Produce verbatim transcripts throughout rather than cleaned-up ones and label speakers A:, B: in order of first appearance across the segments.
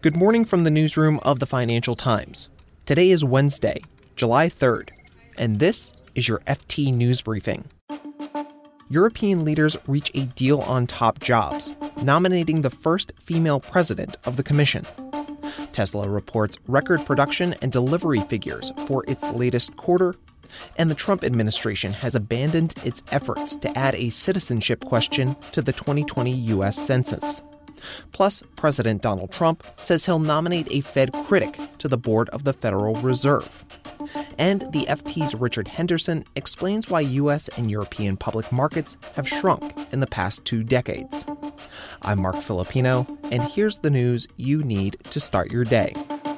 A: Good morning from the newsroom of the Financial Times. Today is Wednesday, July third, and this is your F T News Briefing. European leaders reach a deal on top jobs, nominating the first female president of the Commission. Tesla reports record production and delivery figures for its latest quarter, and the Trump administration has abandoned its efforts to add a citizenship question to the twenty twenty U S Census. Plus, President Donald Trump says he'll nominate a Fed critic to the board of the Federal Reserve. And the F T's Richard Henderson explains why U S and European public markets have shrunk in the past two decades. I'm Mark Filipino, and here's the news you need to start your day.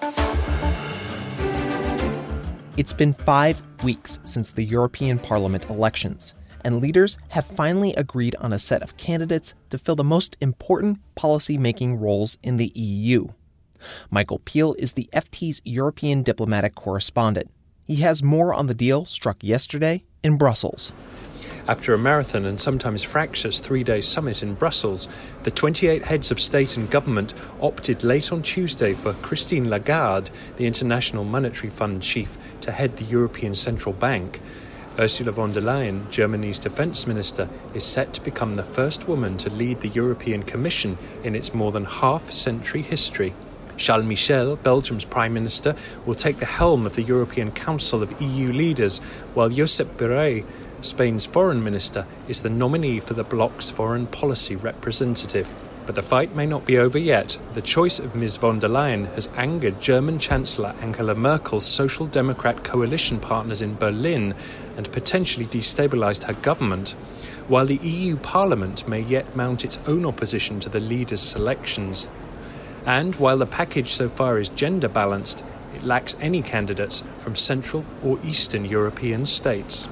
A: It's been five weeks since the European Parliament elections, and leaders have finally agreed on a set of candidates to fill the most important policy-making roles in the E U. Michael Peel is the F T's European diplomatic correspondent. He has more on the deal struck yesterday in Brussels.
B: After a marathon and sometimes fractious three-day summit in Brussels, the twenty-eight heads of state and government opted late on Tuesday for Christine Lagarde, the International Monetary Fund chief, to head the European Central Bank. Ursula von der Leyen, Germany's defence minister, is set to become the first woman to lead the European Commission in its more than half-century history. Charles Michel, Belgium's Prime Minister, will take the helm of the European Council of E U leaders, while Josep Borrell, Spain's foreign minister, is the nominee for the bloc's foreign policy representative. But the fight may not be over yet. The choice of Miz von der Leyen has angered German Chancellor Angela Merkel's Social Democrat coalition partners in Berlin and potentially destabilised her government, while the E U Parliament may yet mount its own opposition to the leaders' selections. And while the package so far is gender-balanced, it lacks any candidates from Central or Eastern European states.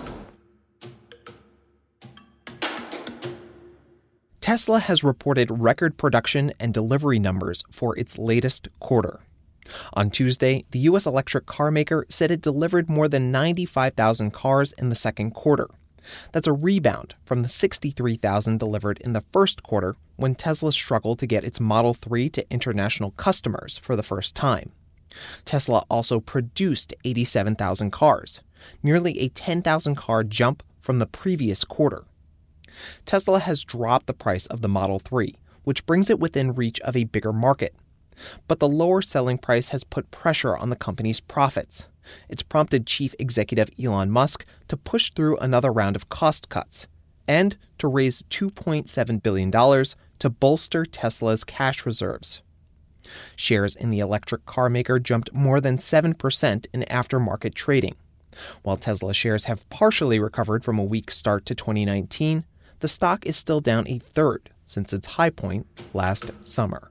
A: Tesla has reported record production and delivery numbers for its latest quarter. On Tuesday, the U S electric car maker said it delivered more than ninety-five thousand cars in the second quarter. That's a rebound from the sixty-three thousand delivered in the first quarter, when Tesla struggled to get its Model three to international customers for the first time. Tesla also produced eighty-seven thousand cars, nearly a ten thousand car jump from the previous quarter. Tesla has dropped the price of the Model three, which brings it within reach of a bigger market. But the lower selling price has put pressure on the company's profits. It's prompted Chief Executive Elon Musk to push through another round of cost cuts and to raise two point seven billion dollars to bolster Tesla's cash reserves. Shares in the electric car maker jumped more than seven percent in aftermarket trading. While Tesla shares have partially recovered from a weak start to twenty nineteen, the stock is still down a third since its high point last summer.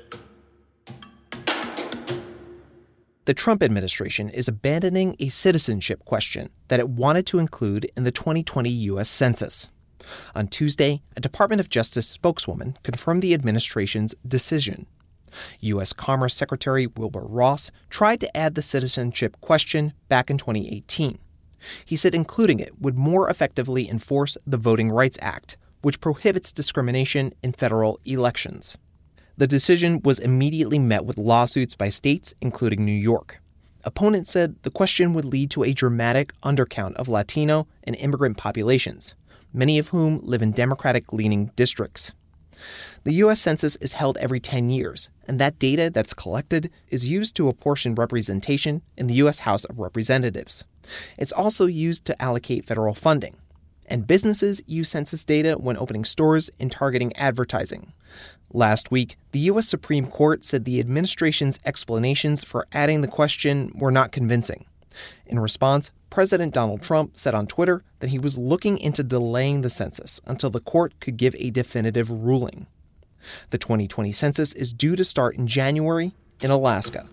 A: The Trump administration is abandoning a citizenship question that it wanted to include in the twenty twenty U S Census. On Tuesday, a Department of Justice spokeswoman confirmed the administration's decision. U S Commerce Secretary Wilbur Ross tried to add the citizenship question back in twenty eighteen. He said including it would more effectively enforce the Voting Rights Act, which prohibits discrimination in federal elections. The decision was immediately met with lawsuits by states, including New York. Opponents said the question would lead to a dramatic undercount of Latino and immigrant populations, many of whom live in Democratic-leaning districts. The U S Census is held every ten years, and that data that's collected is used to apportion representation in the U S House of Representatives. It's also used to allocate federal funding. And businesses use census data when opening stores and targeting advertising. Last week, the U S Supreme Court said the administration's explanations for adding the question were not convincing. In response, President Donald Trump said on Twitter that he was looking into delaying the census until the court could give a definitive ruling. The twenty twenty census is due to start in January in Alaska.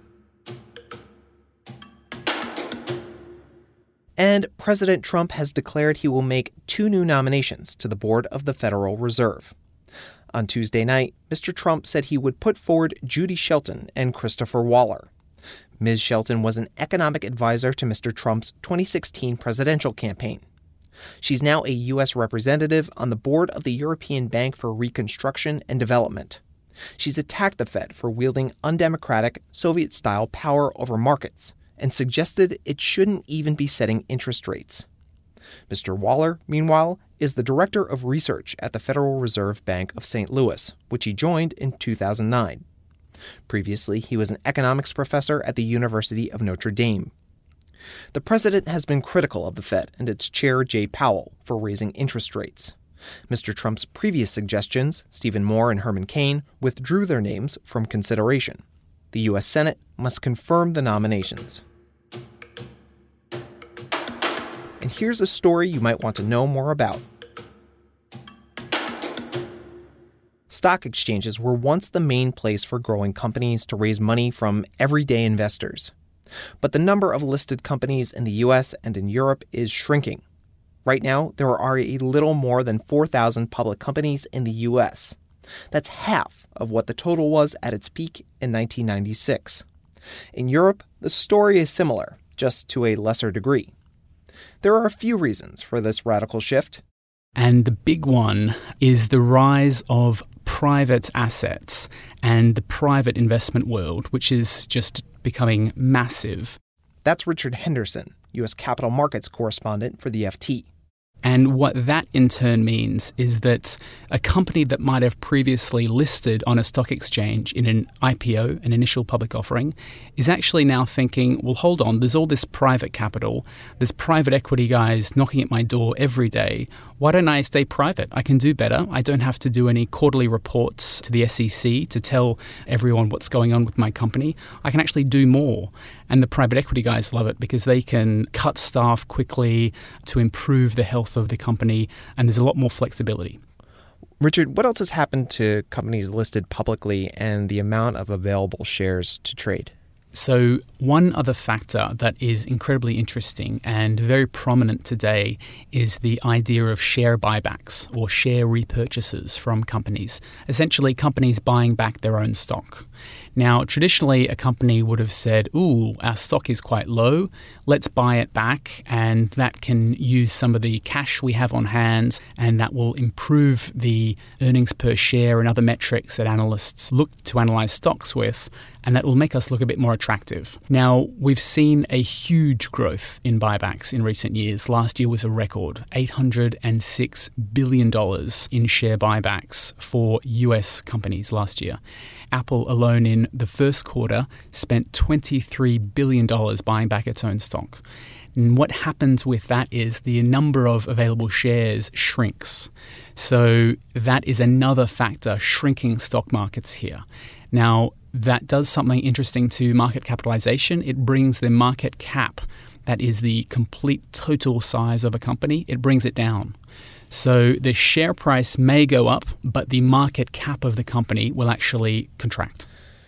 A: And President Trump has declared he will make two new nominations to the board of the Federal Reserve. On Tuesday night, Mister Trump said he would put forward Judy Shelton and Christopher Waller. Miz Shelton was an economic advisor to Mister Trump's twenty sixteen presidential campaign. She's now a U S representative on the board of the European Bank for Reconstruction and Development. She's attacked the Fed for wielding undemocratic, Soviet-style power over markets and suggested it shouldn't even be setting interest rates. Mister Waller, meanwhile, is the director of research at the Federal Reserve Bank of Saint Louis, which he joined in two thousand nine. Previously, he was an economics professor at the University of Notre Dame. The president has been critical of the Fed and its chair, Jay Powell, for raising interest rates. Mister Trump's previous suggestions, Stephen Moore and Herman Cain, withdrew their names from consideration. The U S Senate must confirm the nominations. And here's a story you might want to know more about. Stock exchanges were once the main place for growing companies to raise money from everyday investors. But the number of listed companies in the U S and in Europe is shrinking. Right now, there are a little more than four thousand public companies in the U S. That's half of what the total was at its peak in nineteen ninety-six. In Europe, the story is similar, just to a lesser degree. There are a few reasons for this radical shift.
C: And the big one is the rise of private assets and the private investment world, which is just becoming massive.
A: That's Richard Henderson, U S capital markets correspondent for the F T.
C: And what that in turn means is that a company that might have previously listed on a stock exchange in an I P O, an initial public offering, is actually now thinking, well, hold on, there's all this private capital, there's private equity guys knocking at my door every day. Why don't I stay private? I can do better. I don't have to do any quarterly reports to the S E C to tell everyone what's going on with my company. I can actually do more. And the private equity guys love it because they can cut staff quickly to improve the health of the company, and there's a lot more flexibility.
A: Richard, what else has happened to companies listed publicly and the amount of available shares to trade?
C: So one other factor that is incredibly interesting and very prominent today is the idea of share buybacks or share repurchases from companies, essentially companies buying back their own stock. Now, traditionally, a company would have said, ooh, our stock is quite low, let's buy it back, and that can use some of the cash we have on hand, and that will improve the earnings per share and other metrics that analysts look to analyze stocks with, and that will make us look a bit more attractive. Now, we've seen a huge growth in buybacks in recent years. Last year was a record, eight hundred six billion dollars in share buybacks for U S companies last year. Apple alone in the first quarter spent twenty-three billion dollars buying back its own stock. And what happens with that is the number of available shares shrinks. So that is another factor shrinking stock markets here. Now, that does something interesting to market capitalization. It brings the market cap, that is the complete total size of a company, it brings it down. So the share price may go up, but the market cap of the company will actually contract.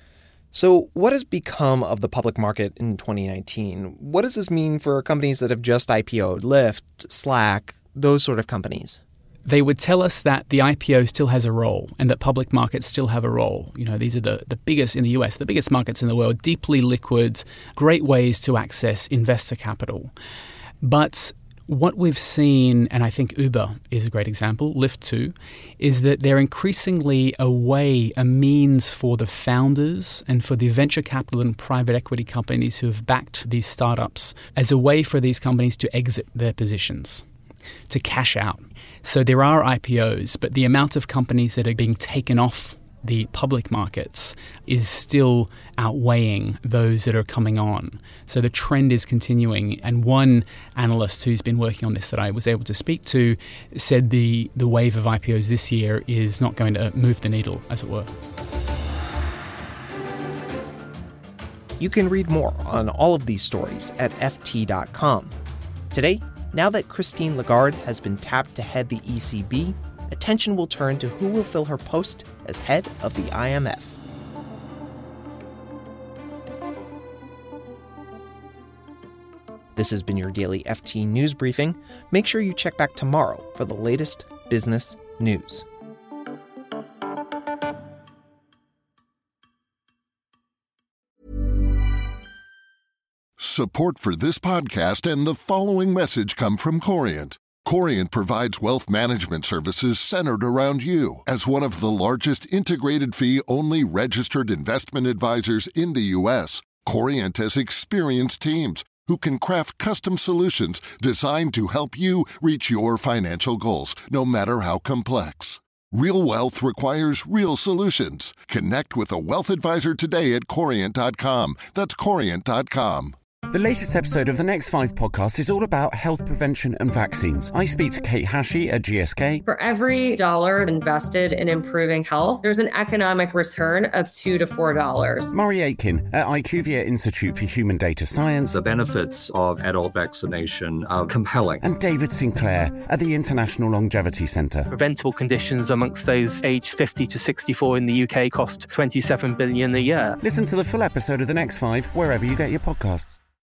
A: So what has become of the public market in twenty nineteen? What does this mean for companies that have just I P O'd, Lyft, Slack, those sort of companies?
C: They would tell us that the I P O still has a role and that public markets still have a role. You know, these are the, the biggest in the U S, the biggest markets in the world, deeply liquid, great ways to access investor capital. But what we've seen, and I think Uber is a great example, Lyft too, is that they're increasingly a way, a means for the founders and for the venture capital and private equity companies who have backed these startups as a way for these companies to exit their positions, to cash out. So there are I P Os, but the amount of companies that are being taken off the public markets is still outweighing those that are coming on. So the trend is continuing. And one analyst who's been working on this that I was able to speak to said the, the wave of I P Os this year is not going to move the needle, as it were.
A: You can read more on all of these stories at F T dot com. Today, now that Christine Lagarde has been tapped to head the E C B, attention will turn to who will fill her post as head of the I M F. This has been your daily F T News Briefing. Make sure you check back tomorrow for the latest business news.
D: Support for this podcast and the following message come from Corient. Corient provides wealth management services centered around you. As one of the largest integrated fee-only registered investment advisors in the U S, Corient has experienced teams who can craft custom solutions designed to help you reach your financial goals, no matter how complex. Real wealth requires real solutions. Connect with a wealth advisor today at Corient dot com. That's Corient dot com.
E: The latest episode of the Next Five podcast is all about health prevention and vaccines. I speak to Kate Hashi at G S K.
F: For every dollar invested in improving health, there's an economic return of two to four dollars.
E: Murray Aitken at IQVIA Institute for Human Data Science.
G: The benefits of adult vaccination are compelling.
E: And David Sinclair at the International Longevity Centre.
H: Preventable conditions amongst those aged fifty to sixty-four in the U K cost twenty-seven billion dollars a year.
E: Listen to the full episode of the Next Five wherever you get your podcasts.